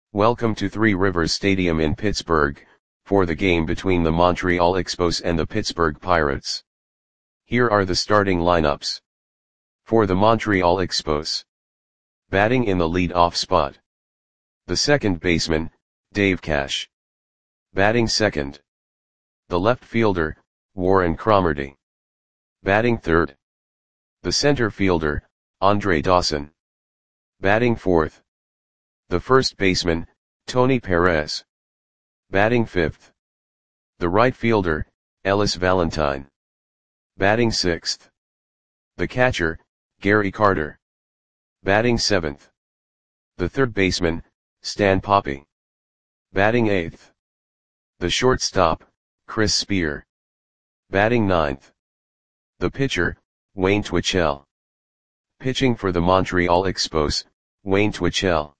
Welcome to Three Rivers Stadium in Pittsburgh, for the game between the Montreal Expos and the Pittsburgh Pirates. Here are the starting lineups. For the Montreal Expos. Batting in the lead-off spot. The second baseman, Dave Cash. Batting second. The left fielder, Warren Cromartie. Batting third. The center fielder, Andre Dawson. Batting fourth. The first baseman, Tony Perez. Batting fifth. The right fielder, Ellis Valentine. Batting sixth. The catcher, Gary Carter. Batting seventh. The third baseman, Stan Poppe. Batting eighth. The shortstop, Chris Spear. Batting ninth. The pitcher, Wayne Twitchell. Pitching for the Montreal Expos, Wayne Twitchell.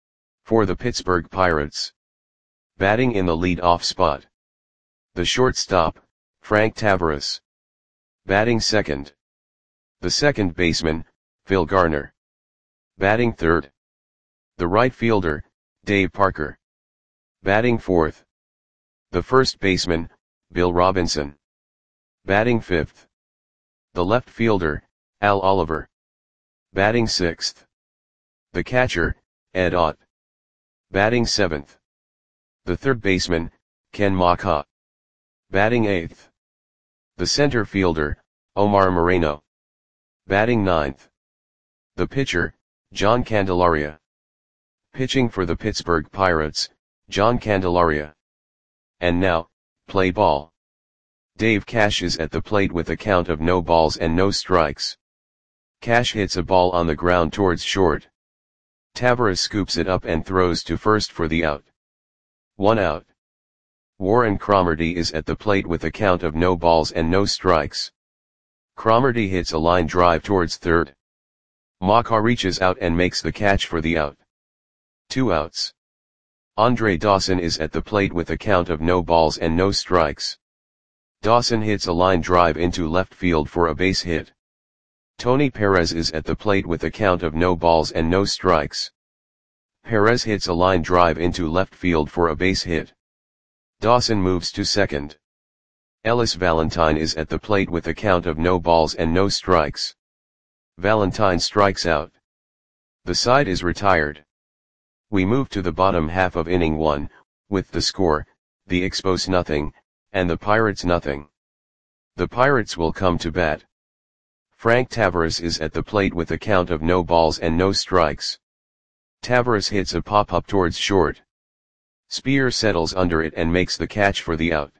For the Pittsburgh Pirates. Batting in the lead-off spot. The shortstop, Frank Taveras. Batting second. The second baseman, Phil Garner. Batting third. The right fielder, Dave Parker. Batting fourth. The first baseman, Bill Robinson. Batting fifth. The left fielder, Al Oliver. Batting sixth. The catcher, Ed Ott. Batting seventh. The third baseman, Ken Macha. Batting eighth. The center fielder, Omar Moreno. Batting ninth. The pitcher, John Candelaria. Pitching for the Pittsburgh Pirates, John Candelaria. And now, play ball. Dave Cash is at the plate with a count of no balls and no strikes. Cash hits a ball on the ground towards short. Taveras scoops it up and throws to first for the out. 1 out. Warren Cromartie is at the plate with a count of no balls and no strikes. Cromartie hits a line drive towards third. Macha reaches out and makes the catch for the out. 2 outs. Andre Dawson is at the plate with a count of no balls and no strikes. Dawson hits a line drive into left field for a base hit. Tony Perez is at the plate with a count of no balls and no strikes. Perez hits a line drive into left field for a base hit. Dawson moves to second. Ellis Valentine is at the plate with a count of no balls and no strikes. Valentine strikes out. The side is retired. We move to the bottom half of inning 1, with the score, the Expos nothing, and the Pirates nothing. The Pirates will come to bat. Frank Taveras is at the plate with a count of no balls and no strikes. Taveras hits a pop-up towards short. Spear settles under it and makes the catch for the out.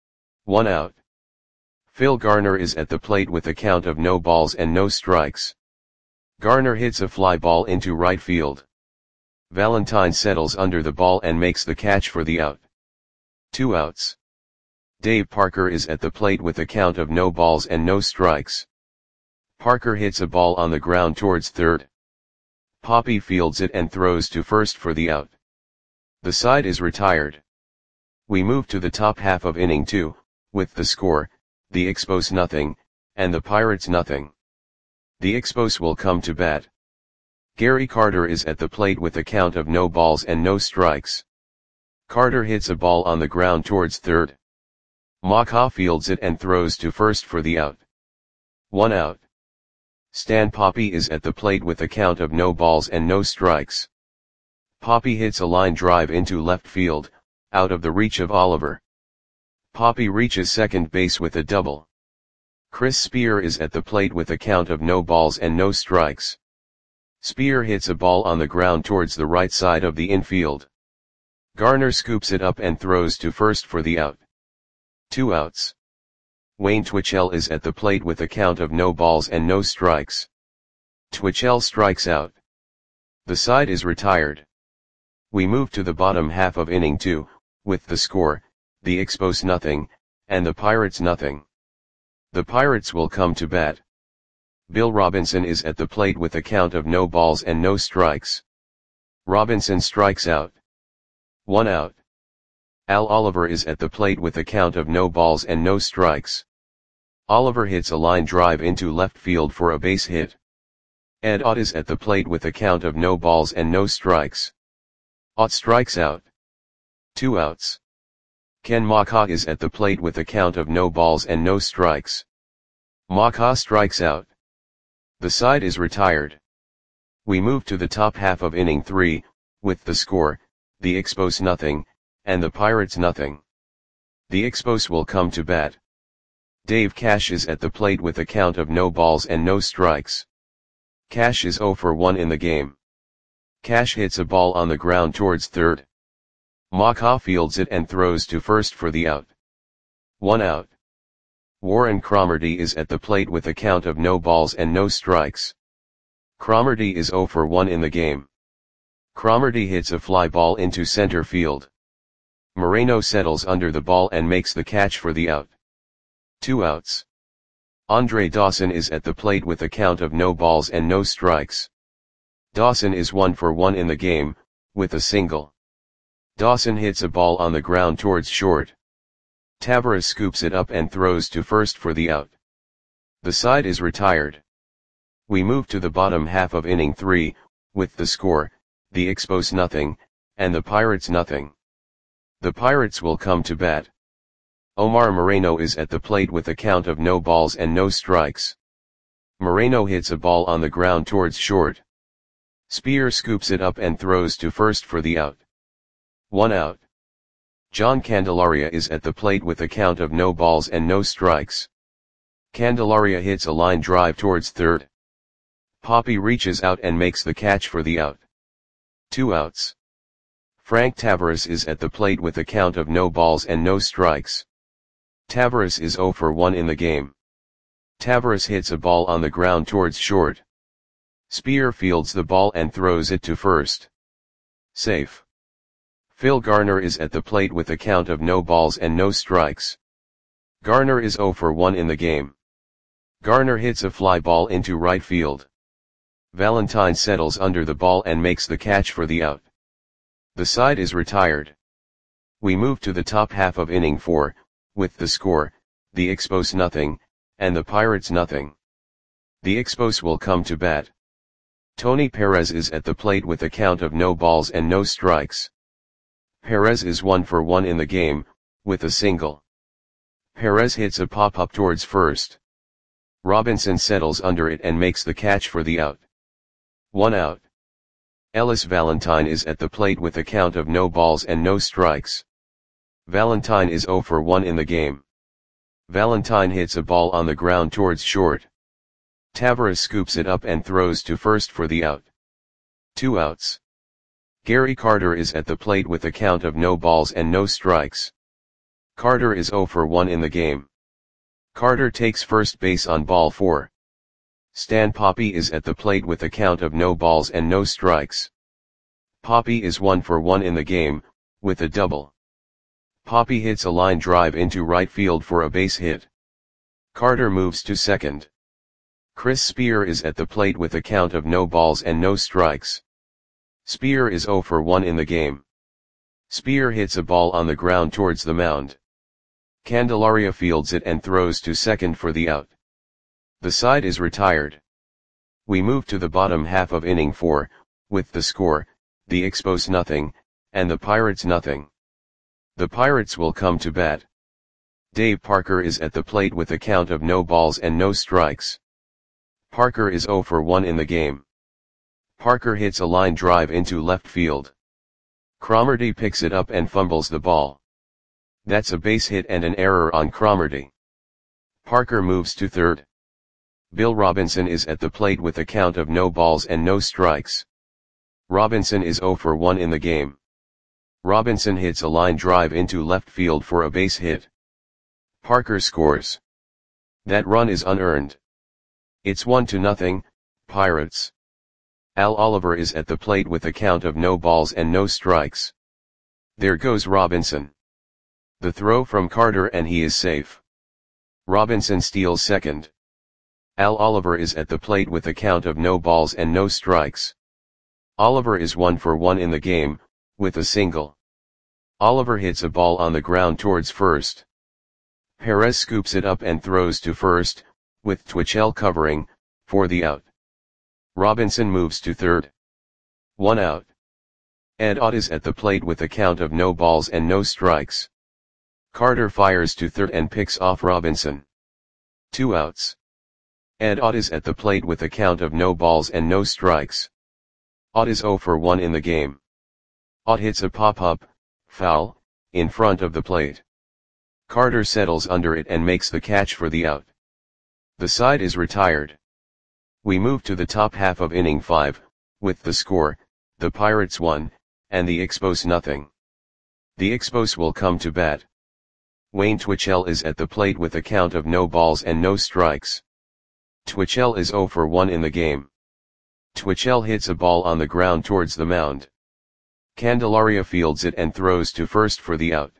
1 out. Phil Garner is at the plate with a count of no balls and no strikes. Garner hits a fly ball into right field. Valentine settles under the ball and makes the catch for the out. 2 outs. Dave Parker is at the plate with a count of no balls and no strikes. Parker hits a ball on the ground towards third. Poppe fields it and throws to first for the out. The side is retired. We move to the top half of inning 2, with the score, the Expos nothing, and the Pirates nothing. The Expos will come to bat. Gary Carter is at the plate with a count of no balls and no strikes. Carter hits a ball on the ground towards third. Macha fields it and throws to first for the out. 1 out. Stan Poppe is at the plate with a count of no balls and no strikes. Poppe hits a line drive into left field, out of the reach of Oliver. Poppe reaches second base with a double. Chris Spear is at the plate with a count of no balls and no strikes. Spear hits a ball on the ground towards the right side of the infield. Garner scoops it up and throws to first for the out. 2 outs. Wayne Twitchell is at the plate with a count of no balls and no strikes. Twitchell strikes out. The side is retired. We move to the bottom half of inning 2, with the score, the Expos nothing, and the Pirates nothing. The Pirates will come to bat. Bill Robinson is at the plate with a count of no balls and no strikes. Robinson strikes out. 1 out. Al Oliver is at the plate with a count of no balls and no strikes. Oliver hits a line drive into left field for a base hit. Ed Ott is at the plate with a count of no balls and no strikes. Ott strikes out. 2 outs. Ken Maka is at the plate with a count of no balls and no strikes. Maka strikes out. The side is retired. We move to the top half of inning 3, with the score, the Expos nothing, and the Pirates nothing. The Expos will come to bat. Dave Cash is at the plate with a count of no balls and no strikes. Cash is 0 for 1 in the game. Cash hits a ball on the ground towards third. Maka fields it and throws to first for the out. 1 out. Warren Cromartie is at the plate with a count of no balls and no strikes. Cromartie is 0 for 1 in the game. Cromartie hits a fly ball into center field. Moreno settles under the ball and makes the catch for the out. 2 outs. Andre Dawson is at the plate with a count of no balls and no strikes. Dawson is 1 for 1 in the game, with a single. Dawson hits a ball on the ground towards short. Tavares scoops it up and throws to first for the out. The side is retired. We move to the bottom half of inning 3, with the score, the Expos nothing, and the Pirates nothing. The Pirates will come to bat. Omar Moreno is at the plate with a count of no balls and no strikes. Moreno hits a ball on the ground towards short. Spear scoops it up and throws to first for the out. 1 out. John Candelaria is at the plate with a count of no balls and no strikes. Candelaria hits a line drive towards third. Poppy reaches out and makes the catch for the out. 2 outs. Frank Tavares is at the plate with a count of no balls and no strikes. Tavares is 0 for 1 in the game. Tavares hits a ball on the ground towards short. Spear fields the ball and throws it to first. Safe. Phil Garner is at the plate with a count of no balls and no strikes. Garner is 0 for 1 in the game. Garner hits a fly ball into right field. Valentine settles under the ball and makes the catch for the out. The side is retired. We move to the top half of inning 4, with the score, the Expos nothing, and the Pirates nothing. The Expos will come to bat. Tony Perez is at the plate with a count of no balls and no strikes. Perez is 1 for 1 in the game, with a single. Perez hits a pop-up towards first. Robinson settles under it and makes the catch for the out. 1 out. Ellis Valentine is at the plate with a count of no balls and no strikes. Valentine is 0 for 1 in the game. Valentine hits a ball on the ground towards short. Tavares scoops it up and throws to first for the out. 2 outs. Gary Carter is at the plate with a count of no balls and no strikes. Carter is 0 for 1 in the game. Carter takes first base on ball 4. Stan Poppy is at the plate with a count of no balls and no strikes. Poppy is 1 for 1 in the game, with a double. Poppy hits a line drive into right field for a base hit. Carter moves to second. Chris Spear is at the plate with a count of no balls and no strikes. Spear is 0 for 1 in the game. Spear hits a ball on the ground towards the mound. Candelaria fields it and throws to second for the out. The side is retired. We move to the bottom half of inning 4, with the score, the Expos nothing, and the Pirates nothing. The Pirates will come to bat. Dave Parker is at the plate with a count of no balls and no strikes. Parker is 0 for 1 in the game. Parker hits a line drive into left field. Cromartie picks it up and fumbles the ball. That's a base hit and an error on Cromartie. Parker moves to third. Bill Robinson is at the plate with a count of no balls and no strikes. Robinson is 0 for 1 in the game. Robinson hits a line drive into left field for a base hit. Parker scores. That run is unearned. It's 1-0, Pirates. Al Oliver is at the plate with a count of no balls and no strikes. There goes Robinson. The throw from Carter and he is safe. Robinson steals second. Al Oliver is at the plate with a count of no balls and no strikes. Oliver is 1 for 1 in the game, with a single. Oliver hits a ball on the ground towards first. Perez scoops it up and throws to first, with Twitchell covering, for the out. Robinson moves to third. 1 out. Ed Ott is at the plate with a count of no balls and no strikes. Carter fires to third and picks off Robinson. 2 outs. Ed Ott is at the plate with a count of no balls and no strikes. Ott is 0 for 1 in the game. Ott hits a pop-up, foul, in front of the plate. Carter settles under it and makes the catch for the out. The side is retired. We move to the top half of inning 5, with the score, the Pirates 1, and the Expos nothing. The Expos will come to bat. Wayne Twitchell is at the plate with a count of no balls and no strikes. Twitchell is 0 for 1 in the game. Twitchell hits a ball on the ground towards the mound. Candelaria fields it and throws to first for the out.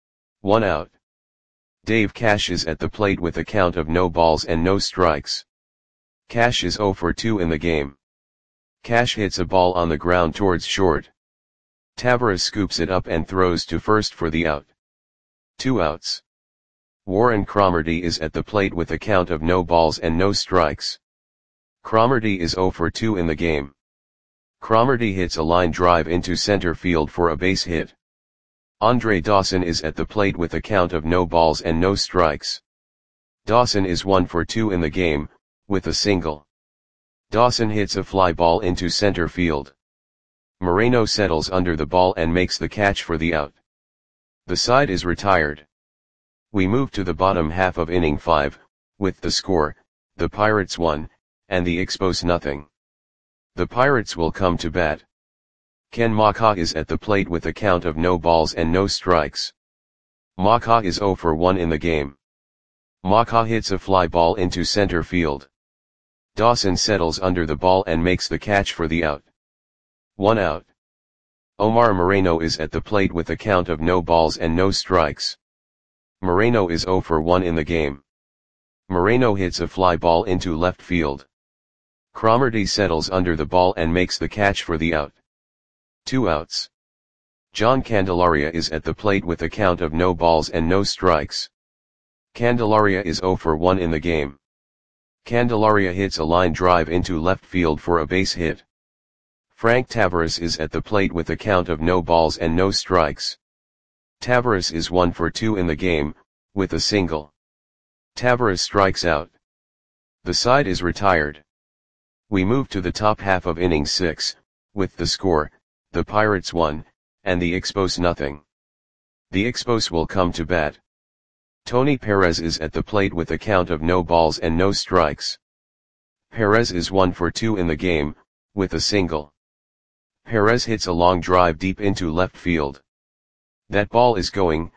1 out. Dave Cash is at the plate with a count of no balls and no strikes. Cash is 0 for 2 in the game. Cash hits a ball on the ground towards short. Tavares scoops it up and throws to first for the out. 2 outs. Warren Cromartie is at the plate with a count of no balls and no strikes. Cromartie is 0 for 2 in the game. Cromartie hits a line drive into center field for a base hit. Andre Dawson is at the plate with a count of no balls and no strikes. Dawson is 1 for 2 in the game, with a single. Dawson hits a fly ball into center field. Moreno settles under the ball and makes the catch for the out. The side is retired. We move to the bottom half of inning 5, with the score, the Pirates 1, and the Expos nothing. The Pirates will come to bat. Ken Macha is at the plate with a count of no balls and no strikes. Macha is 0 for 1 in the game. Macha hits a fly ball into center field. Dawson settles under the ball and makes the catch for the out. 1 out. Omar Moreno is at the plate with a count of no balls and no strikes. Moreno is 0 for 1 in the game. Moreno hits a fly ball into left field. Cromartie settles under the ball and makes the catch for the out. 2 outs. John Candelaria is at the plate with a count of no balls and no strikes. Candelaria is 0 for 1 in the game. Candelaria hits a line drive into left field for a base hit. Frank Tavares is at the plate with a count of no balls and no strikes. Tavares is 1 for 2 in the game, with a single. Tavares strikes out. The side is retired. We move to the top half of inning 6, with the score, the Pirates 1, and the Expos nothing. The Expos will come to bat. Tony Perez is at the plate with a count of no balls and no strikes. Perez is 1 for 2 in the game, with a single. Perez hits a long drive deep into left field. That ball is gone.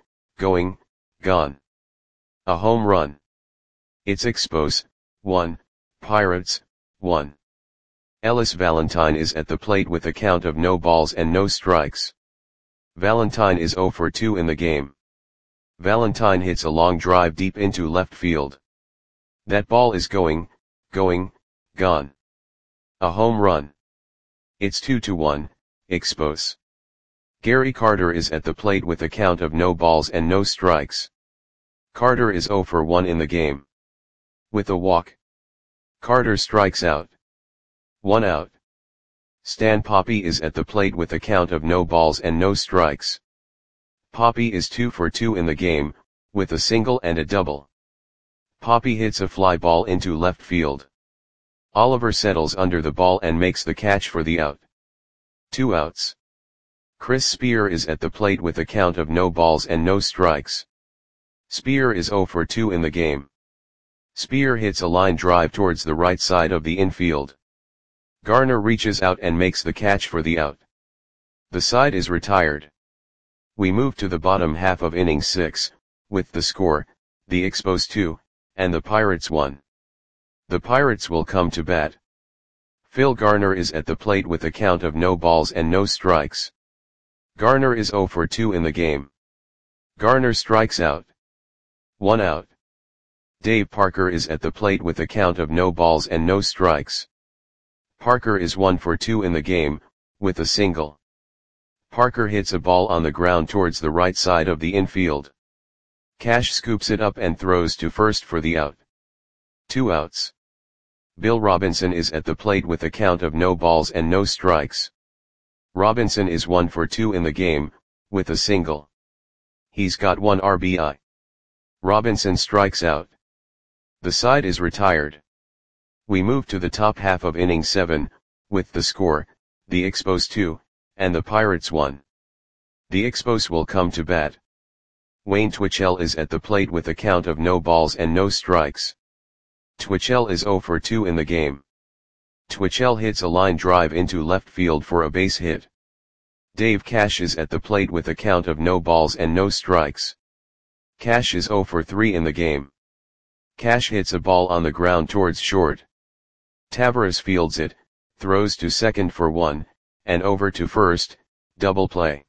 A home run. It's Expos 1, Pirates 1. Ellis Valentine is at the plate with a count of no balls and no strikes. Valentine is 0 for 2 in the game. Valentine hits a long drive deep into left field. That ball is gone. A home run. It's 2-1, Expos. Gary Carter is at the plate with a count of no balls and no strikes. Carter is 0 for 1 in the game. With a walk. Carter strikes out. 1 out. Stan Poppe is at the plate with a count of no balls and no strikes. Poppe is 2 for 2 in the game, with a single and a double. Poppe hits a fly ball into left field. Oliver settles under the ball and makes the catch for the out. 2 outs. Chris Spear is at the plate with a count of no balls and no strikes. Spear is 0 for 2 in the game. Spear hits a line drive towards the right side of the infield. Garner reaches out and makes the catch for the out. The side is retired. We move to the bottom half of inning 6, with the score, the Expos 2, and the Pirates 1. The Pirates will come to bat. Phil Garner is at the plate with a count of no balls and no strikes. Garner is 0 for 2 in the game. Garner strikes out. 1 out. Dave Parker is at the plate with a count of no balls and no strikes. Parker is 1 for 2 in the game, with a single. Parker hits a ball on the ground towards the right side of the infield. Cash scoops it up and throws to first for the out. 2 outs. Bill Robinson is at the plate with a count of no balls and no strikes. Robinson is 1 for 2 in the game, with a single. He's got 1 RBI. Robinson strikes out. The side is retired. We move to the top half of inning 7, with the score, the Expos 2, and the Pirates 1. The Expos will come to bat. Wayne Twitchell is at the plate with a count of no balls and no strikes. Twitchell is 0 for 2 in the game. Twitchell hits a line drive into left field for a base hit. Dave Cash is at the plate with a count of no balls and no strikes. Cash is 0 for 3 in the game. Cash hits a ball on the ground towards short. Tavares fields it, throws to second for 1, and over to first, double play.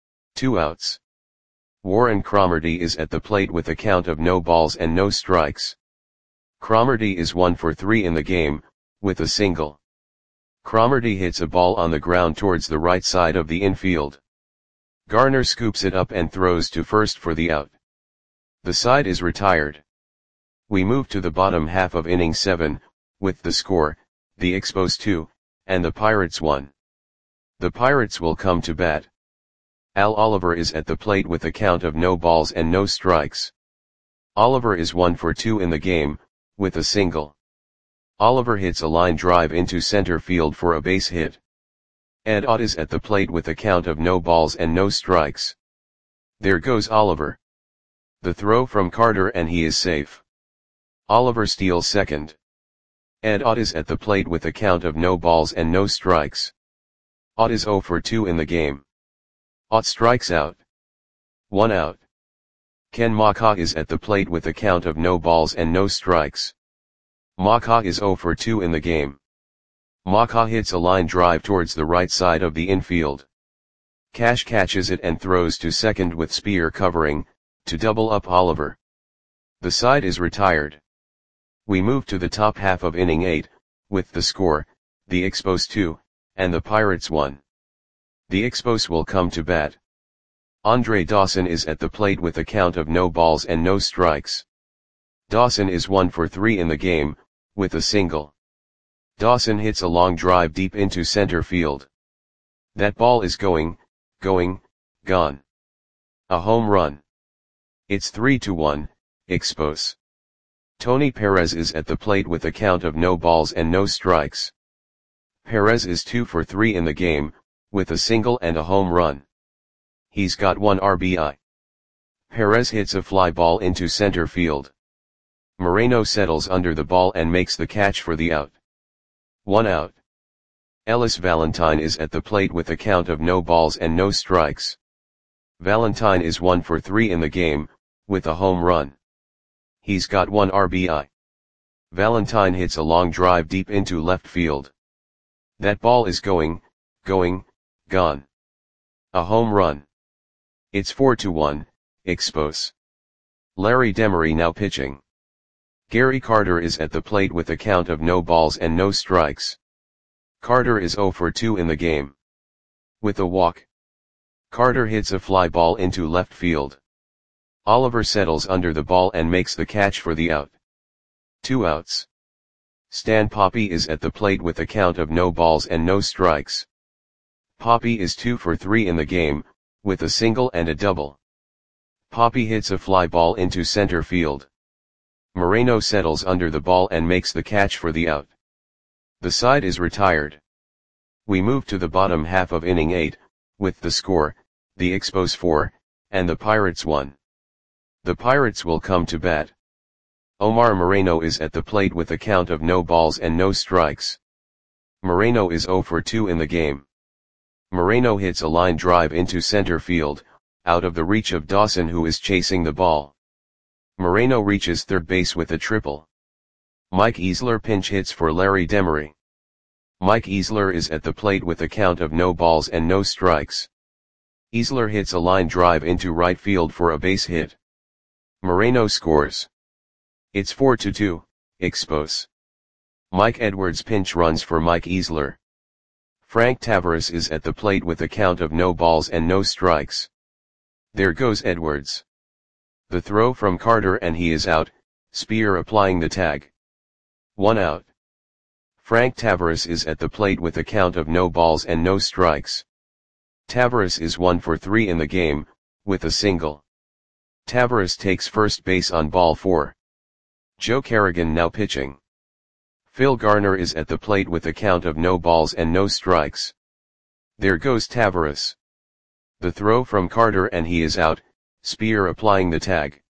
2 outs. Warren Cromartie is at the plate with a count of no balls and no strikes. Cromartie is 1 for 3 in the game, with a single. Cromartie hits a ball on the ground towards the right side of the infield. Garner scoops it up and throws to first for the out. The side is retired. We move to the bottom half of inning 7, with the score, the Expos 2, and the Pirates 1. The Pirates will come to bat. Al Oliver is at the plate with a count of no balls and no strikes. Oliver is 1 for 2 in the game, with a single. Oliver hits a line drive into center field for a base hit. Ed Ott is at the plate with a count of no balls and no strikes. There goes Oliver. The throw from Carter and he is safe. Oliver steals second. Ed Ott is at the plate with a count of no balls and no strikes. Ott is 0 for 2 in the game. Ott strikes out. 1 out. Ken Macha is at the plate with a count of no balls and no strikes. Macha is 0 for 2 in the game. Macha hits a line drive towards the right side of the infield. Cash catches it and throws to second with Spear covering, to double up Oliver. The side is retired. We move to the top half of inning 8, with the score, the Expos 2, and the Pirates 1. The Expos will come to bat. Andre Dawson is at the plate with a count of no balls and no strikes. Dawson is 1 for 3 in the game, with a single. Dawson hits a long drive deep into center field. That ball is going, gone. A home run. It's 3-1, Expos. Tony Perez is at the plate with a count of no balls and no strikes. Perez is 2 for 3 in the game, with a single and a home run. He's got 1 RBI. Perez hits a fly ball into center field. Moreno settles under the ball and makes the catch for the out. 1 out. Ellis Valentine is at the plate with a count of no balls and no strikes. Valentine is 1 for 3 in the game, with a home run. He's got 1 RBI. Valentine hits a long drive deep into left field. That ball is going, gone. A home run. It's 4-1, Expos. Larry Demery now pitching. Gary Carter is at the plate with a count of no balls and no strikes. Carter is 0 for 2 in the game. With a walk. Carter hits a fly ball into left field. Oliver settles under the ball and makes the catch for the out. 2 outs. Stan Poppy is at the plate with a count of no balls and no strikes. Poppy is 2 for 3 in the game, with a single and a double. Poppy hits a fly ball into center field. Moreno settles under the ball and makes the catch for the out. The side is retired. We move to the bottom half of inning 8, with the score, the Expos 4, and the Pirates 1. The Pirates will come to bat. Omar Moreno is at the plate with a count of no balls and no strikes. Moreno is 0 for 2 in the game. Moreno hits a line drive into center field, out of the reach of Dawson who is chasing the ball. Moreno reaches third base with a triple. Mike Easler pinch hits for Larry Demery. Mike Easler is at the plate with a count of no balls and no strikes. Easler hits a line drive into right field for a base hit. Moreno scores. It's 4-2, Expos. Mike Edwards pinch runs for Mike Easler. Frank Tavares is at the plate with a count of no balls and no strikes. There goes Edwards. The throw from Carter and he is out, Spear applying the tag. 1 out. Frank Tavares is at the plate with a count of no balls and no strikes. Tavares is 1 for 3 in the game, with a single. Tavares takes first base on ball 4. Joe Carrigan now pitching. Phil Garner is at the plate with a count of no balls and no strikes. There goes Tavares. The throw from Carter and he is out, Spear applying the tag.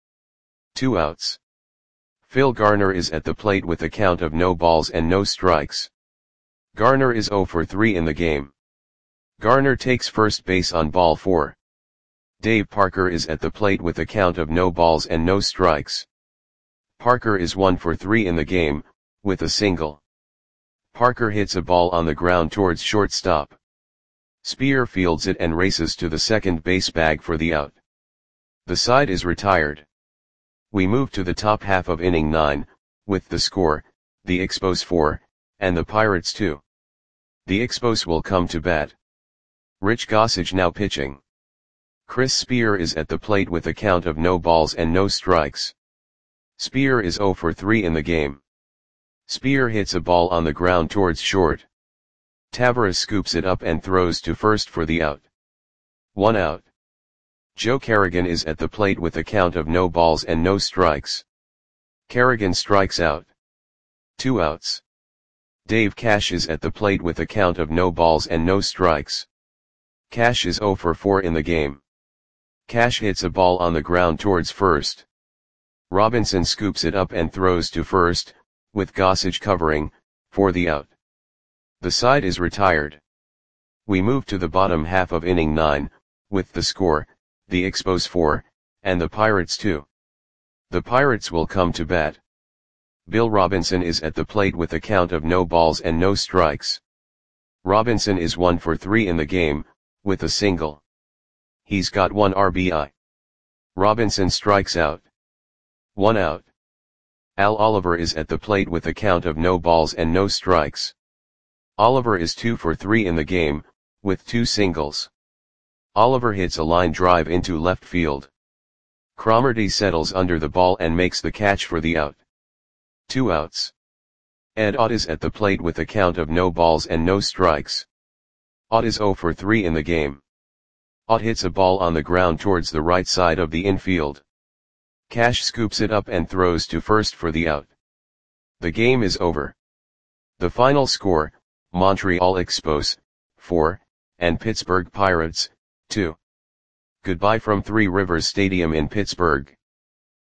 2 outs. Phil Garner is at the plate with a count of no balls and no strikes. Garner is 0 for 3 in the game. Garner takes first base on ball 4. Dave Parker is at the plate with a count of no balls and no strikes. Parker is 1 for 3 in the game, with a single. Parker hits a ball on the ground towards shortstop. Spear fields it and races to the second base bag for the out. The side is retired. We move to the top half of inning 9, with the score, the Expos 4, and the Pirates 2. The Expos will come to bat. Rich Gossage now pitching. Chris Spear is at the plate with a count of no balls and no strikes. Spear is 0 for 3 in the game. Spear hits a ball on the ground towards short. Tavares scoops it up and throws to first for the out. 1 out. Joe Carrigan is at the plate with a count of no balls and no strikes. Carrigan strikes out. 2 outs. Dave Cash is at the plate with a count of no balls and no strikes. Cash is 0 for 4 in the game. Cash hits a ball on the ground towards first. Robinson scoops it up and throws to first, with Gossage covering, for the out. The side is retired. We move to the bottom half of inning 9, with the score, the Expos 4, and the Pirates 2. The Pirates will come to bat. Bill Robinson is at the plate with a count of no balls and no strikes. Robinson is 1 for 3 in the game, with a single. He's got 1 RBI. Robinson strikes out. 1 out. Al Oliver is at the plate with a count of no balls and no strikes. Oliver is 2 for 3 in the game, with 2 singles. Oliver hits a line drive into left field. Cromartie settles under the ball and makes the catch for the out. 2 outs. Ed Ott is at the plate with a count of no balls and no strikes. Ott is 0 for 3 in the game. Ott hits a ball on the ground towards the right side of the infield. Cash scoops it up and throws to first for the out. The game is over. The final score, Montreal Expos, 4, and Pittsburgh Pirates, 2. Goodbye from Three Rivers Stadium in Pittsburgh.